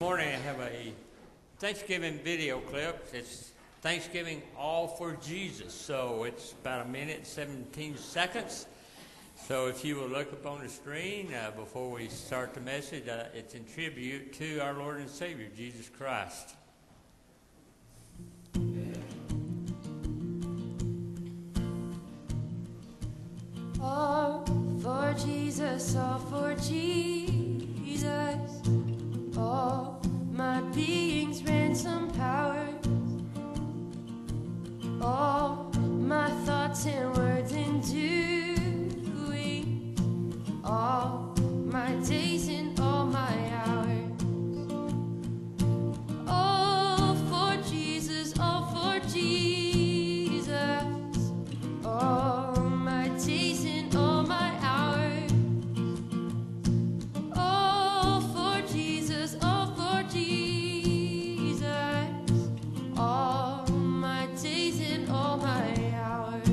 morning I have a Thanksgiving video clip. It's Thanksgiving All for Jesus. So it's about 1:17. So if you will look up on the screen before we start the message, it's in tribute to our Lord and Savior, Jesus Christ. All for Jesus, all for Jesus, all my being's ransom power, all my thoughts and words and doing, all my days and all my hours, all for Jesus, all for Jesus, all my days and all my hours, all for Jesus, all for Jesus, all my days and all my hours,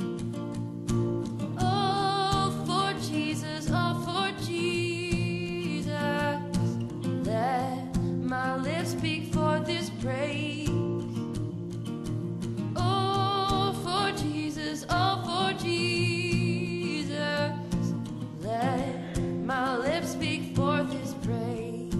all for Jesus, all for Jesus, let my lips speak for this praise. All for Jesus, all for Jesus, let my lips speak for this praise.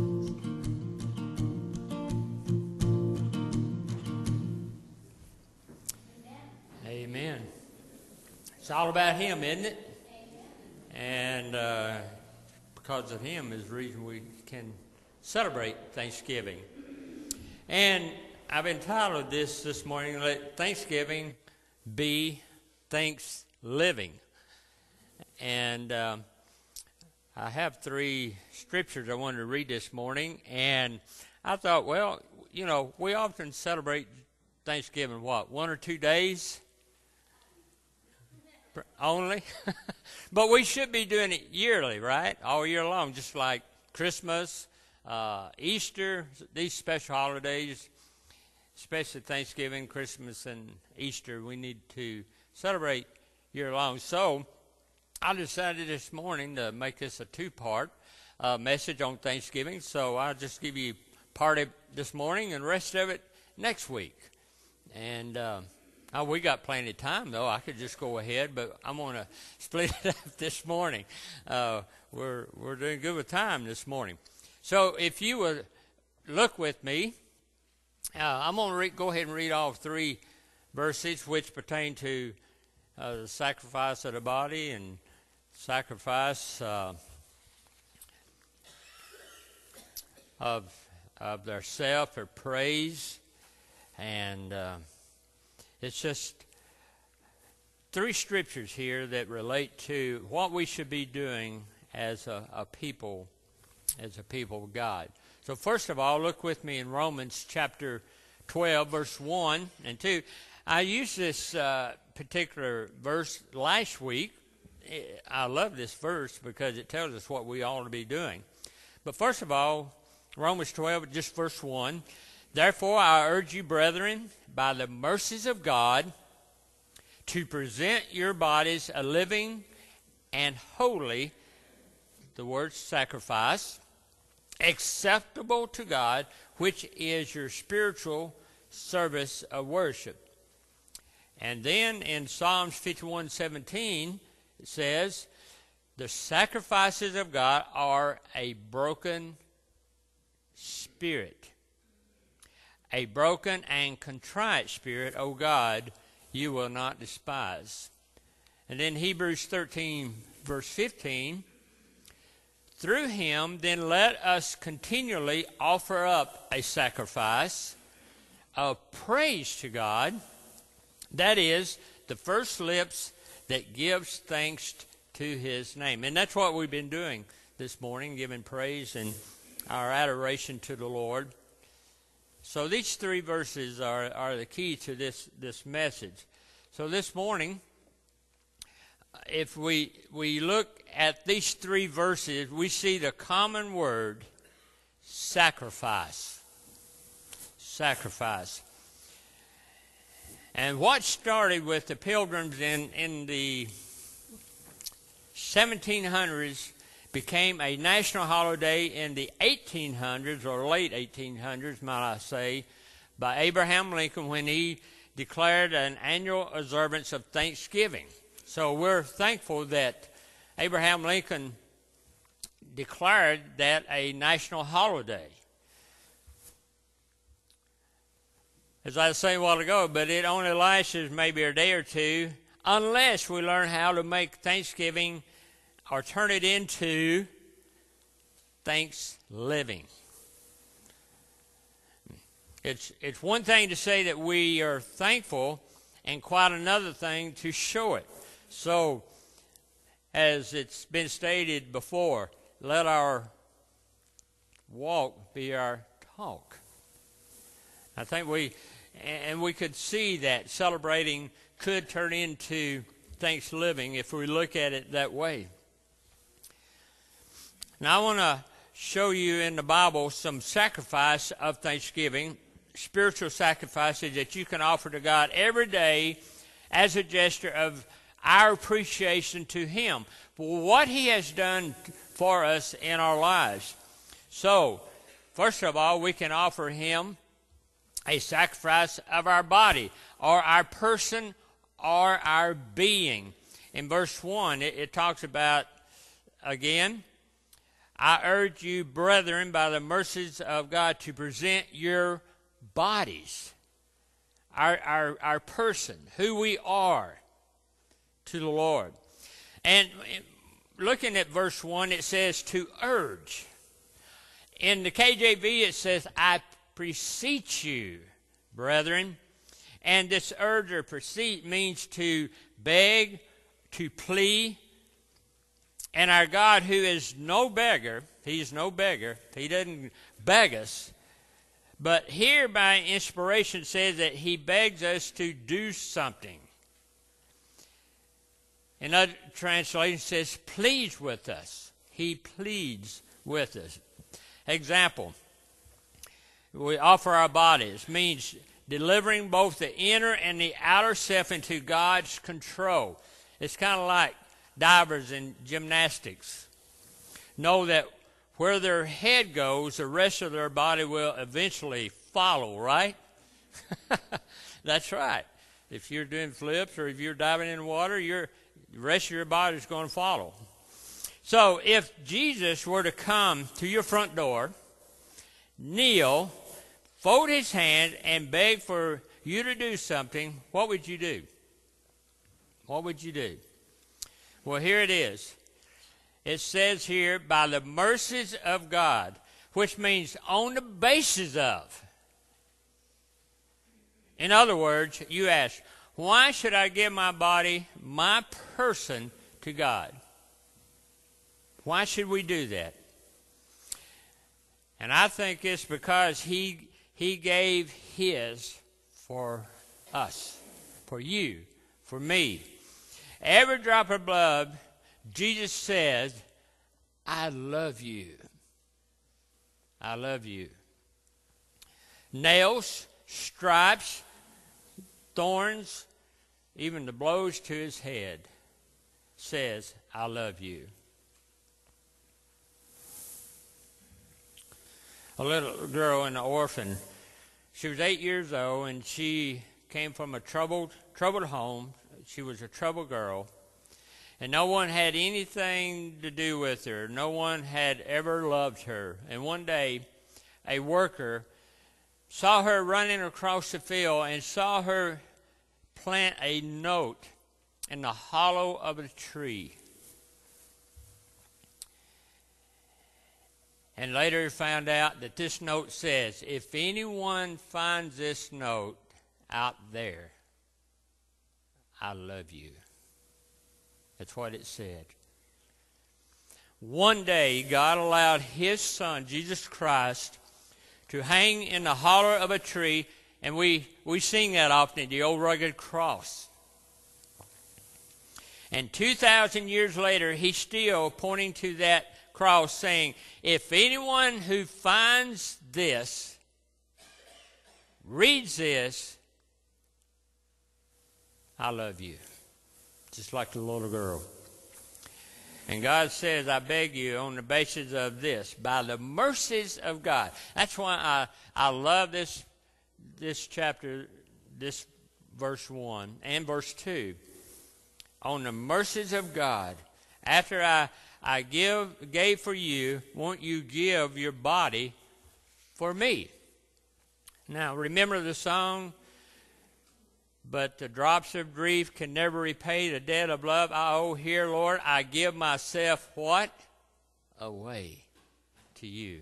Amen. It's all about Him, isn't it? And because of Him is the reason we can celebrate Thanksgiving. And I've entitled this morning, Let Thanksgiving Be Thanks Living. And I have 3 scriptures I wanted to read this morning. And I thought, well, you know, we often celebrate Thanksgiving, 1 or 2 days? Only? But we should be doing it yearly, right? All year long, just like Christmas, Easter, these special holidays, especially Thanksgiving, Christmas, and Easter, we need to celebrate year long. So I decided this morning to make this a 2-part message on Thanksgiving. So I'll just give you part of it this morning and the rest of it next week. And we got plenty of time, though. I could just go ahead, but I'm going to split it up this morning. We're doing good with time this morning. So if you would look with me, I'm going to go ahead and read all 3 verses which pertain to the sacrifice of the body and sacrifice of their self or praise. And it's just 3 scriptures here that relate to what we should be doing as a people of God. So first of all, look with me in Romans chapter 12, verse 1 and 2. I used this particular verse last week. I love this verse because it tells us what we ought to be doing. But first of all, Romans 12, just verse 1. Therefore, I urge you, brethren, by the mercies of God, to present your bodies a living and holy, the word sacrifice, acceptable to God, which is your spiritual service of worship. And then in Psalms 51:17, it says, the sacrifices of God are a broken spirit. A broken and contrite spirit, O God, you will not despise. And then Hebrews 13, verse 15, through him then let us continually offer up a sacrifice of praise to God, that is, the first lips that gives thanks to his name. And that's what we've been doing this morning, giving praise and our adoration to the Lord. So these 3 verses are the key to this message. So this morning, if we look at these 3 verses, we see the common word, sacrifice. Sacrifice. And what started with the Pilgrims in the 1700s became a national holiday in the 1800s, or late 1800s, might I say, by Abraham Lincoln when he declared an annual observance of Thanksgiving. So we're thankful that Abraham Lincoln declared that a national holiday. As I was saying a while ago, but it only lasts maybe a day or two unless we learn how to make Thanksgiving or turn it into Thanks-living. It's one thing to say that we are thankful and quite another thing to show it. So, as it's been stated before, let our walk be our talk. I think we could see that celebrating could turn into Thanksgiving if we look at it that way. Now I want to show you in the Bible some sacrifice of Thanksgiving, spiritual sacrifices that you can offer to God every day as a gesture of our appreciation to Him for what He has done for us in our lives. So, first of all, we can offer Him a sacrifice of our body, or our person, or our being. In verse 1, it talks about, again, I urge you, brethren, by the mercies of God, to present your bodies, our person, who we are, to the Lord. And looking at verse 1, it says to urge. In the KJV, it says, I beseech you, brethren. And this urge or beseech means to beg, to plea. And our God, who is no beggar, He's no beggar. He doesn't beg us. But here by inspiration says that He begs us to do something. Another translation says, pleads with us. He pleads with us. Example, we offer our bodies. Means delivering both the inner and the outer self into God's control. It's kind of like divers in gymnastics. Know that where their head goes, the rest of their body will eventually follow, right? That's right. If you're doing flips or if you're diving in water, the rest of your body is going to follow. So if Jesus were to come to your front door, kneel, fold His hand, and beg for you to do something, what would you do? What would you do? Well, here it is. It says here, by the mercies of God, which means on the basis of. In other words, you ask, why should I give my body, my person, to God? Why should we do that? And I think it's because He gave His for us, for you, for me. Every drop of blood, Jesus said, I love you. I love you. Nails, stripes, thorns, even the blows to His head says, I love you. A little girl in an orphan, she was 8 years old, and she came from a troubled home. She was a troubled girl, and no one had anything to do with her. No one had ever loved her. And one day, a worker saw her running across the field and saw her plant a note in the hollow of a tree. And later found out that this note says, if anyone finds this note out there, I love you. That's what it said. One day, God allowed His Son, Jesus Christ, to hang in the hollow of a tree, and we sing that often, the old rugged cross. And 2,000 years later, He's still pointing to that cross, saying, if anyone who finds this, reads this, I love you. Just like the little girl. And God says, I beg you, on the basis of this, by the mercies of God. That's why I love this chapter, this verse 1 and verse 2. On the mercies of God, after I gave for you, won't you give your body for me? Now, remember the song, but the drops of grief can never repay the debt of love I owe here, Lord. I give myself what? Away to you.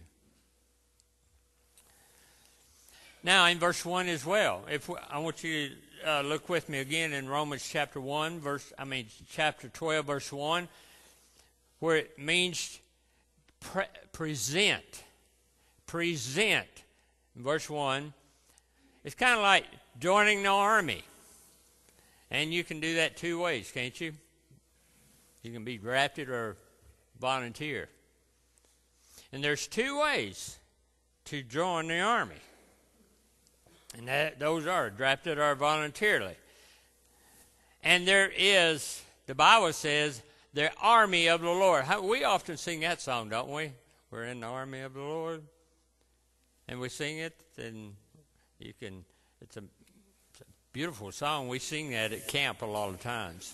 Now, in verse 1 as well, I want you to look with me again in Romans chapter chapter 12, verse 1, where it means present. Present. In verse 1, it's kind of like joining the army. And you can do that two ways, can't you? You can be drafted or volunteer. And there's two ways to join the army. And those are drafted or voluntarily. And there is, the Bible says, the army of the Lord. We often sing that song, don't we? We're in the army of the Lord. And we sing it, and you can, it's a beautiful song. We sing that at camp a lot of times.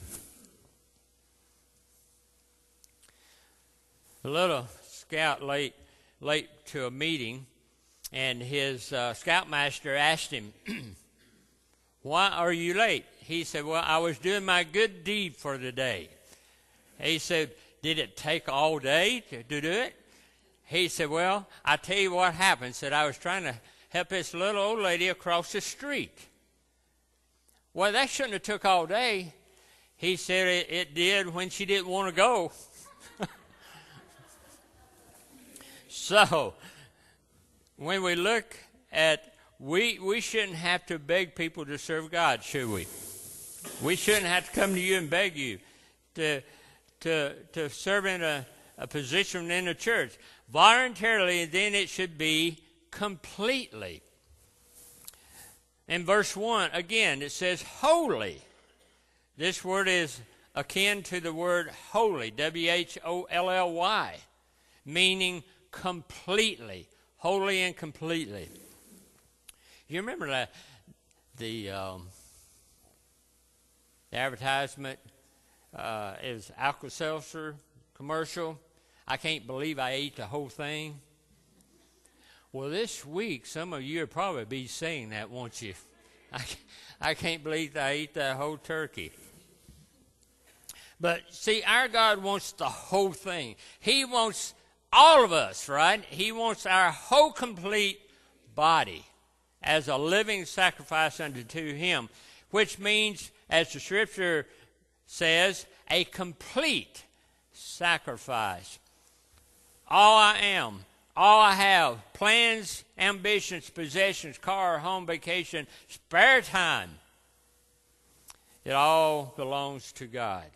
A little scout late to a meeting, and his scoutmaster asked him, why are you late? He said, well, I was doing my good deed for the day. He said, did it take all day to do it? He said, well, I tell you what happened. Said, I was trying to help this little old lady across the street. Well, that shouldn't have took all day. He said it did when she didn't want to go. So, when we look at, we shouldn't have to beg people to serve God, should we? We shouldn't have to come to you and beg you to serve in a position in the church. Voluntarily, then it should be completely. In verse 1, again, it says holy. This word is akin to the word holy, W-H-O-L-L-Y, meaning completely, wholly and completely. You remember that the advertisement is Alka-Seltzer commercial? I can't believe I ate the whole thing. Well, this week, some of you will probably be saying that, won't you? I can't believe I ate that whole turkey. But see, our God wants the whole thing. He wants all of us, right? He wants our whole complete body as a living sacrifice unto Him, which means, as the Scripture says, a complete sacrifice. All I am, all I have, plans, ambitions, possessions, car, home, vacation, spare time, it all belongs to God.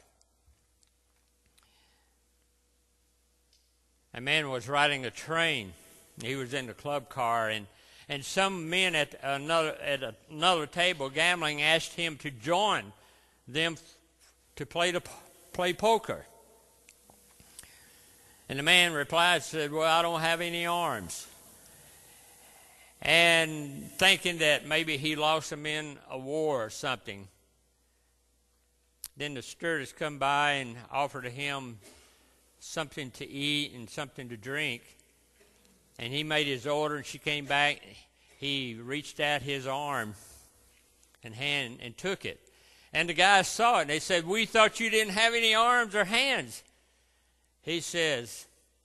A man was riding a train. He was in the club car, and some men at another table gambling asked him to join them to play poker. And the man replied, said, well, I don't have any arms. And thinking that maybe he lost them in a war or something. Then the stewardess come by and offered him something to eat and something to drink. And he made his order, and she came back. He reached out his arm and hand and took it. And the guys saw it, and they said, we thought you didn't have any arms or hands. He says,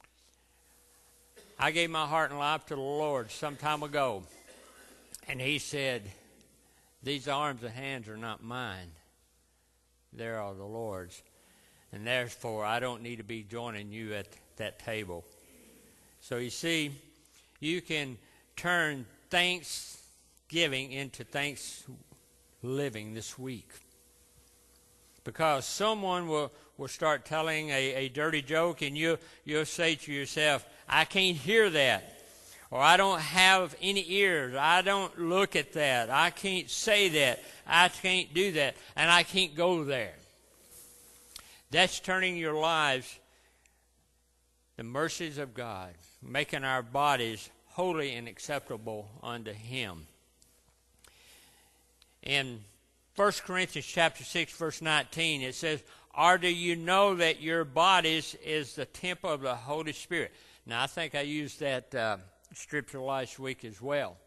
I gave my heart and life to the Lord some time ago. And he said, these arms and hands are not mine. They are the Lord's. And therefore, I don't need to be joining you at that table. So you see, you can turn thanksgiving into thanks living this week. Because someone will start telling a dirty joke, and you'll say to yourself, I can't hear that. Or I don't have any ears. I don't look at that. I can't say that. I can't do that. And I can't go there. That's turning your lives the mercies of God, making our bodies holy and acceptable unto Him. In 1 Corinthians chapter 6, verse 19, it says, "Or do you know that your bodies is the temple of the Holy Spirit?" Now, I think I used that scripture last week as well.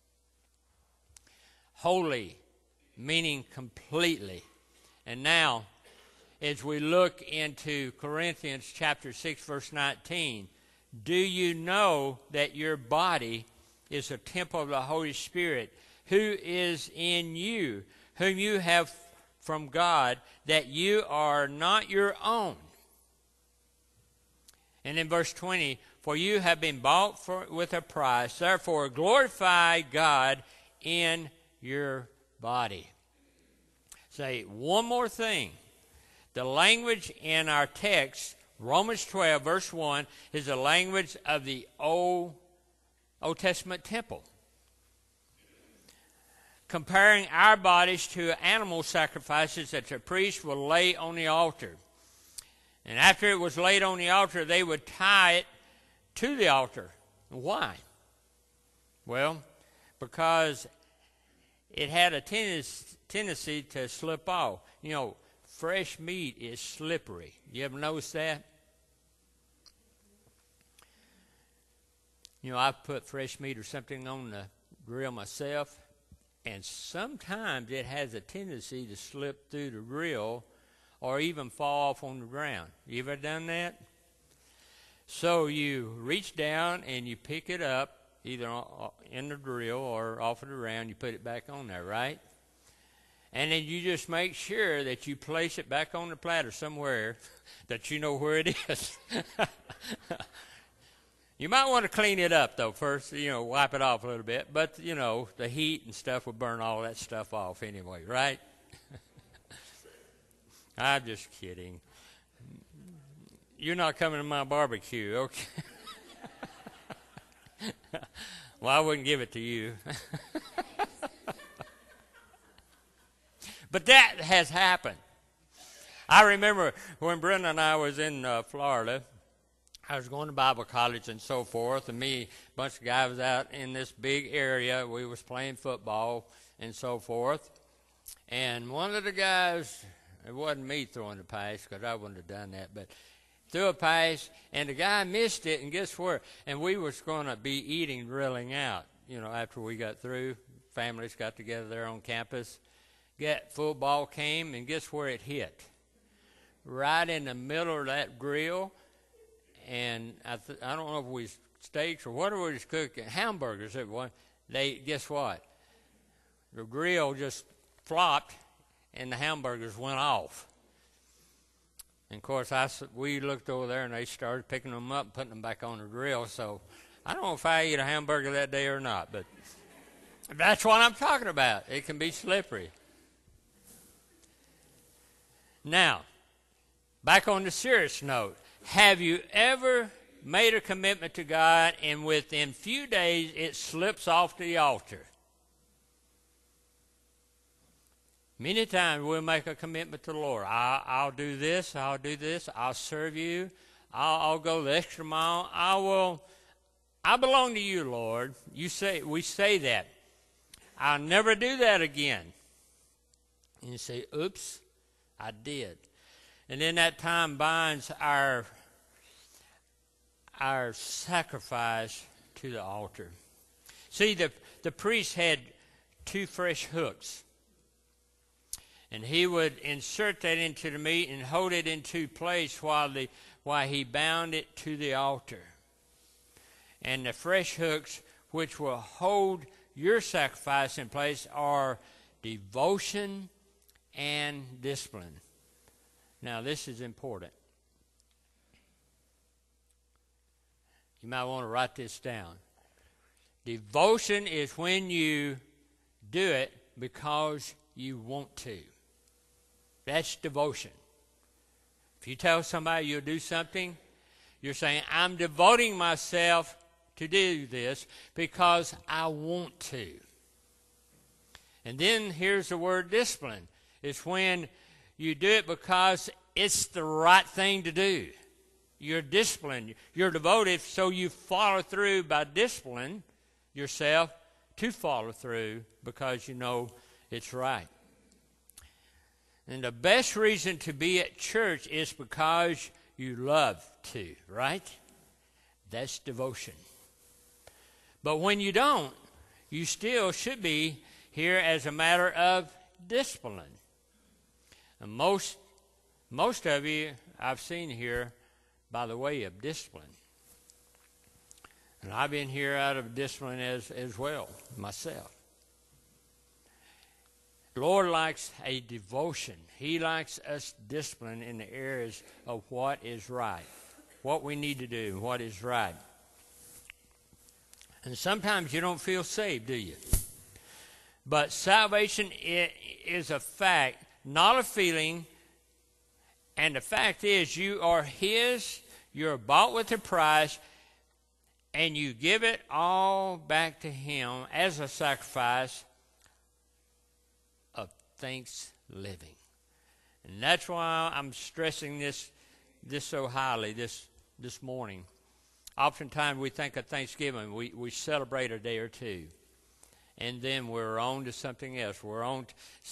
Holy, meaning completely. And now, as we look into Corinthians chapter 6, verse 19, do you know that your body is a temple of the Holy Spirit, who is in you, whom you have from God, that you are not your own? And in verse 20, "For you have been bought with a price, therefore glorify God in your body." Say one more thing. The language in our text, Romans 12, verse 1, is the language of the Old Testament temple, comparing our bodies to animal sacrifices that the priest will lay on the altar. And after it was laid on the altar, they would tie it to the altar. Why? Well, because it had a tendency to slip off. You know, fresh meat is slippery. You ever notice that? You know, I've put fresh meat or something on the grill myself, and sometimes it has a tendency to slip through the grill or even fall off on the ground. You ever done that? So you reach down and you pick it up, either in the grill or off of the ground. You put it back on there, right? And then you just make sure that you place it back on the platter somewhere that you know where it is. You might want to clean it up, though, first, wipe it off a little bit. But, the heat and stuff will burn all that stuff off anyway, right? I'm just kidding. You're not coming to my barbecue, okay? Well, I wouldn't give it to you. But that has happened. I remember when Brenda and I was in Florida, I was going to Bible college and so forth, and a bunch of guys was out in this big area. We was playing football and so forth. And one of the guys, it wasn't me throwing the pass because I wouldn't have done that, but threw a pass, and the guy missed it, and guess where? And we was going to be eating, grilling out, after we got through. Families got together there on campus. Football came, and guess where it hit? Right in the middle of that grill. And I don't know if we steaks or whatever we was cooking, hamburgers. Guess what? The grill just flopped, and the hamburgers went off. And of course, we looked over there, and they started picking them up and putting them back on the grill. So I don't know if I ate a hamburger that day or not, but that's what I'm talking about. It can be slippery. Now, back on the serious note, have you ever made a commitment to God and within few days it slips off the altar? Many times we'll make a commitment to the Lord. I'll do this, I'll serve you, I'll go the extra mile, I belong to you, Lord. We say that. I'll never do that again. And you say, oops, I did. And then that time binds our sacrifice to the altar. See, the priest had 2 fresh hooks. And he would insert that into the meat and hold it into place while he bound it to the altar. And the fresh hooks, which will hold your sacrifice in place, are devotion and discipline. Now, this is important. You might want to write this down. Devotion is when you do it because you want to. That's devotion. If you tell somebody you'll do something, you're saying, I'm devoting myself to do this because I want to. And then here's the word discipline. It's when you do it because it's the right thing to do. You're disciplined. You're devoted, so you follow through by discipline yourself to follow through because you know it's right. And the best reason to be at church is because you love to, right? That's devotion. But when you don't, you still should be here as a matter of discipline. And most of you I've seen here by the way of discipline. And I've been here out of discipline as well, myself. The Lord likes a devotion. He likes us disciplined in the areas of what is right, what we need to do, what is right. And sometimes you don't feel saved, do you? But salvation is a fact, not a feeling. And the fact is, you are His, you're bought with a price, and you give it all back to Him as a sacrifice of thanks living. And that's why I'm stressing this so highly this morning. Oftentimes we think of Thanksgiving, we celebrate a day or two, and then we're on to something else. We're on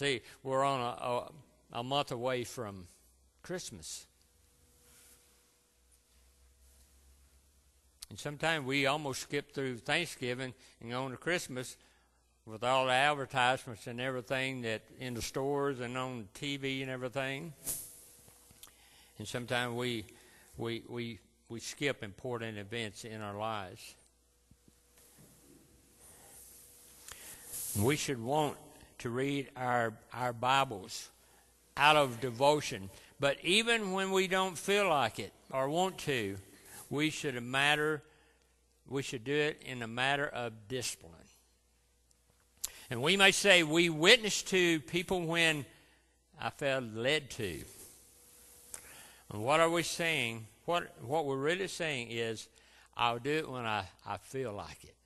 a month away from Christmas. And sometimes we almost skip through Thanksgiving and go on to Christmas with all the advertisements and everything that in the stores and on TV and everything. And sometimes we skip important events in our lives. We should want to read our Bibles out of devotion. But even when we don't feel like it or want to, we should do it in a matter of discipline. And we may say we witness to people when I felt led to. And what are we saying? What we're really saying is, I'll do it when I feel like it.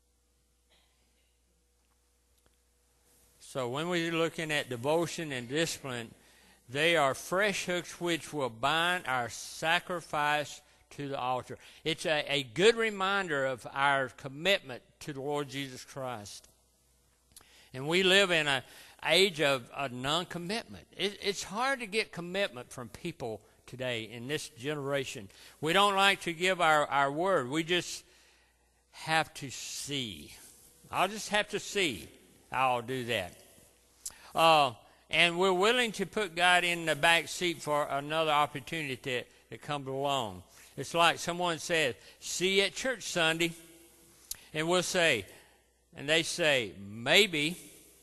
So when we're looking at devotion and discipline, they are fresh hooks which will bind our sacrifice to the altar. It's a good reminder of our commitment to the Lord Jesus Christ. And we live in an age of non-commitment. It's hard to get commitment from people today in this generation. We don't like to give our word. We just have to see. I'll just have to see how I'll do that. And we're willing to put God in the back seat for another opportunity that comes along. It's like someone says, see you at church Sunday. And we'll say, and they say, maybe.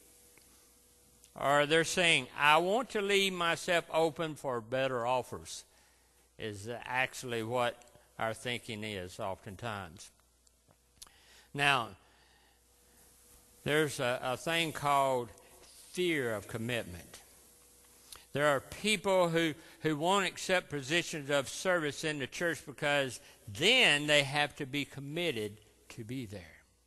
Or they're saying, I want to leave myself open for better offers, is actually what our thinking is oftentimes. Now, there's a thing called fear of commitment. There are people who won't accept positions of service in the church because then they have to be committed to be there.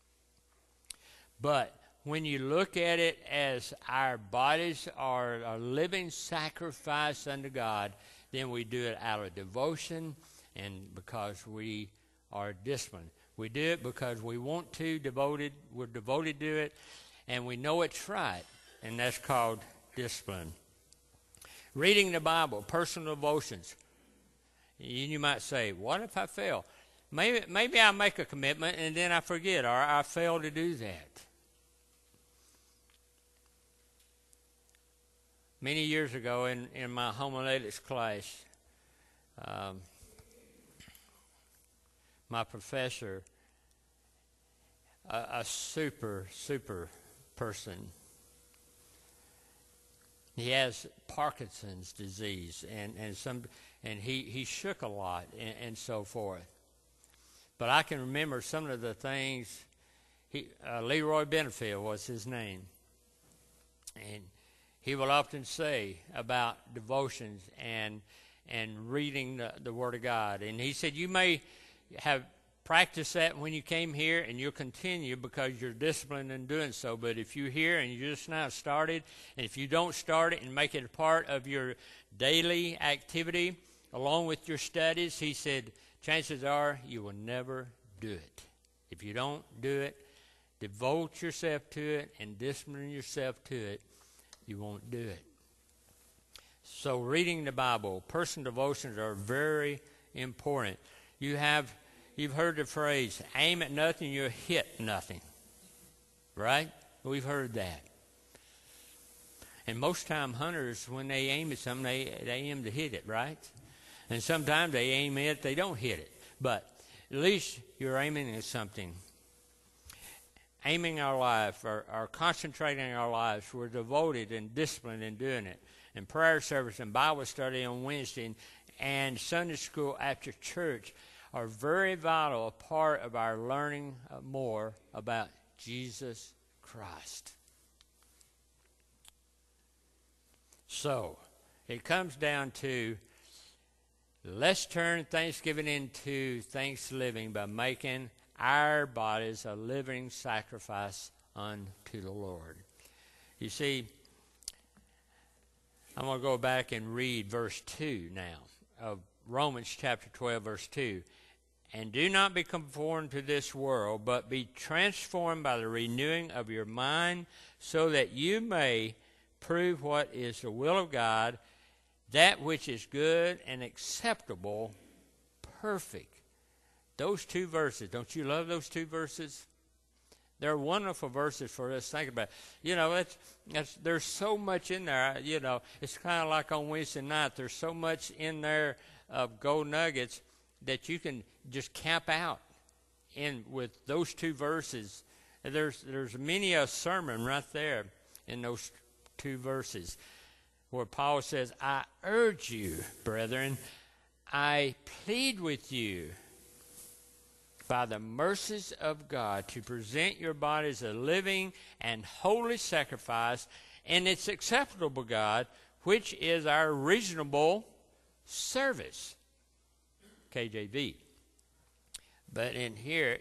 But when you look at it as our bodies are a living sacrifice unto God, then we do it out of devotion and because we are disciplined. We do it because we want to, we're devoted to it, and we know it's right, and that's called discipline. Reading the Bible, personal devotions. You might say, what if I fail? Maybe I make a commitment and then I forget, or I fail to do that. Many years ago in my homiletics class, my professor, a super person, he has Parkinson's disease, and he shook a lot and so forth. But I can remember some of the things. Leroy Benefield was his name, and he will often say about devotions and reading the Word of God. And he said, you may have practiced that when you came here, and you'll continue because you're disciplined in doing so. But if you're here and you just now started, and if you don't start it and make it a part of your daily activity, along with your studies, he said, chances are you will never do it. If you don't do it, devote yourself to it and discipline yourself to it, you won't do it. So reading the Bible, personal devotions are very important. You've heard the phrase, aim at nothing, you'll hit nothing. Right? We've heard that. And most time hunters, when they aim at something, they aim to hit it, right? And sometimes they aim at it, they don't hit it. But at least you're aiming at something. Aiming our life, or concentrating our lives, we're devoted and disciplined in doing it. And prayer service and Bible study on Wednesday and Sunday school after church are very vital, a part of our learning more about Jesus Christ. So, it comes down to, let's turn Thanksgiving into Thanksgiving by making our bodies a living sacrifice unto the Lord. You see, I'm going to go back and read verse 2 now of Romans chapter 12, verse 2. And do not be conformed to this world, but be transformed by the renewing of your mind, so that you may prove what is the will of God, that which is good and acceptable, perfect. Those two verses, don't you love those two verses? They're wonderful verses for us to think about. You know, there's so much in there. You know, it's kind of like on Wednesday night. There's so much in there of gold nuggets that you can just camp out in with those two verses. There's many a sermon right there in those two verses where Paul says, I urge you, brethren, I plead with you by the mercies of God to present your bodies a living and holy sacrifice, and it's acceptable to God, which is our reasonable service. KJV. But in here,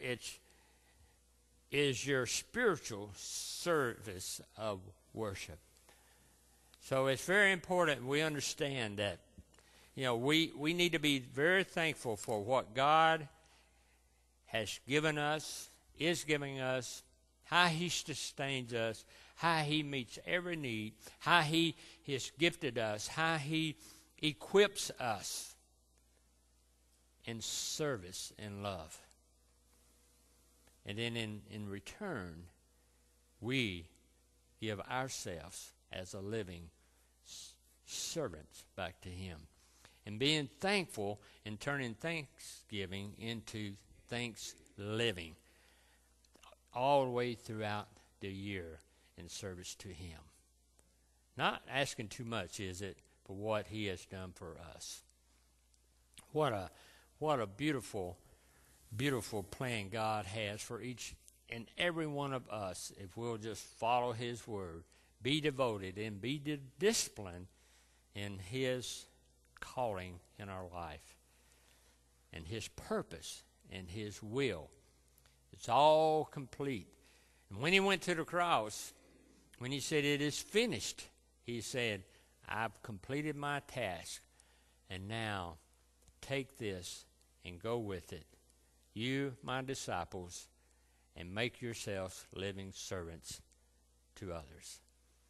is your spiritual service of worship. So it's very important we understand that, you know, we need to be very thankful for what God has given us, is giving us, how he sustains us, how he meets every need, how he has gifted us, how he equips us in service and love. And then in return, we give ourselves as a living servant back to him. And being thankful and turning thanksgiving into thanks living all the way throughout the year in service to him. Not asking too much, is it, for what he has done for us. What a beautiful, beautiful plan God has for each and every one of us if we'll just follow his word, be devoted, and be disciplined in his calling in our life and his purpose and his will. It's all complete. And when he went to the cross, when he said it is finished, he said, I've completed my task, and now take this and go with it, you, my disciples, and make yourselves living servants to others.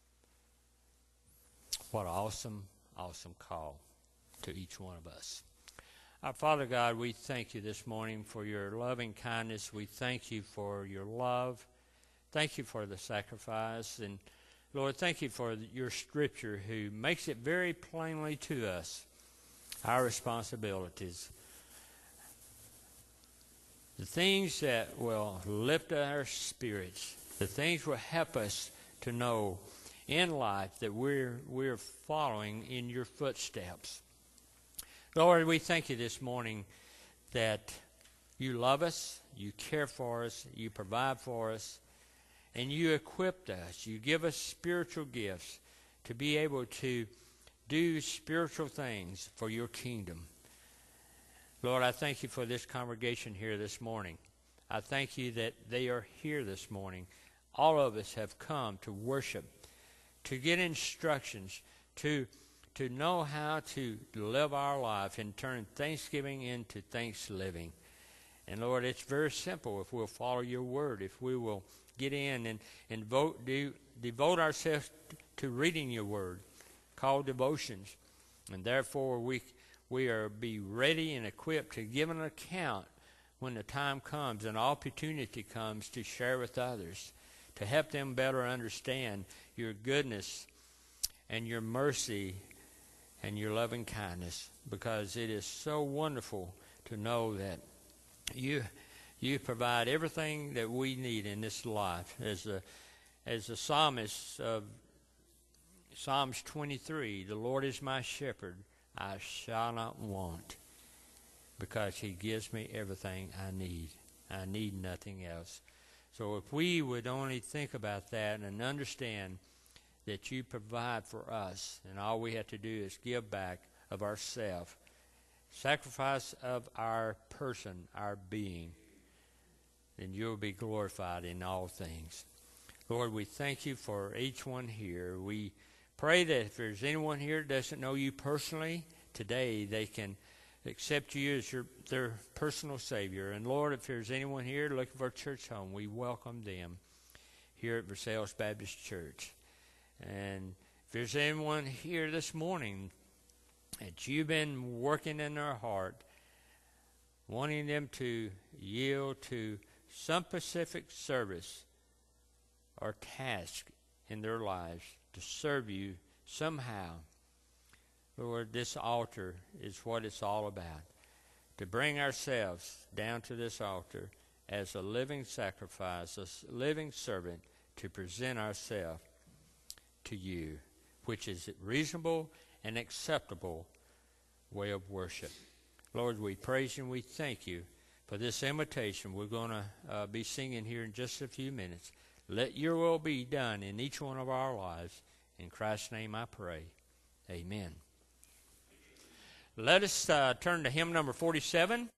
What an awesome, awesome call to each one of us. Our Father God, we thank you this morning for your loving kindness. We thank you for your love. Thank you for the sacrifice. And Lord, thank you for your scripture who makes it very plainly to us our responsibilities. The things that will lift our spirits, the things will help us to know in life that we're following in your footsteps. Lord, we thank you this morning that you love us, you care for us, you provide for us, and you equipped us. You give us spiritual gifts to be able to do spiritual things for your kingdom. Lord, I thank you for this congregation here this morning. I thank you that they are here this morning. All of us have come to worship, to get instructions, to to know how to live our life and turn thanksgiving into thanks-living. And Lord, it's very simple if we'll follow your word, if we will get in and devote ourselves to reading your word, called devotions. And therefore we are be ready and equipped to give an account when the time comes and opportunity comes to share with others, to help them better understand your goodness and your mercy and your loving kindness, because it is so wonderful to know that you provide everything that we need in this life. As the psalmist of Psalms 23, the Lord is my shepherd, I shall not want, because he gives me everything I need. I need nothing else. So if we would only think about that and understand that you provide for us, and all we have to do is give back of ourself, sacrifice of our person, our being, then you'll be glorified in all things. Lord, we thank you for each one here. We pray that if there's anyone here that doesn't know you personally, today they can accept you as their personal Savior. And Lord, if there's anyone here looking for a church home, we welcome them here at Versailles Baptist Church. And if there's anyone here this morning that you've been working in their heart, wanting them to yield to some specific service or task in their lives to serve you somehow, Lord, this altar is what it's all about. To bring ourselves down to this altar as a living sacrifice, a living servant, to present ourselves to you, which is a reasonable and acceptable way of worship. Lord, we praise you and we thank you for this invitation. We're going to be singing here in just a few minutes. Let your will be done in each one of our lives. In Christ's name I pray. Amen. Let us turn to hymn number 47.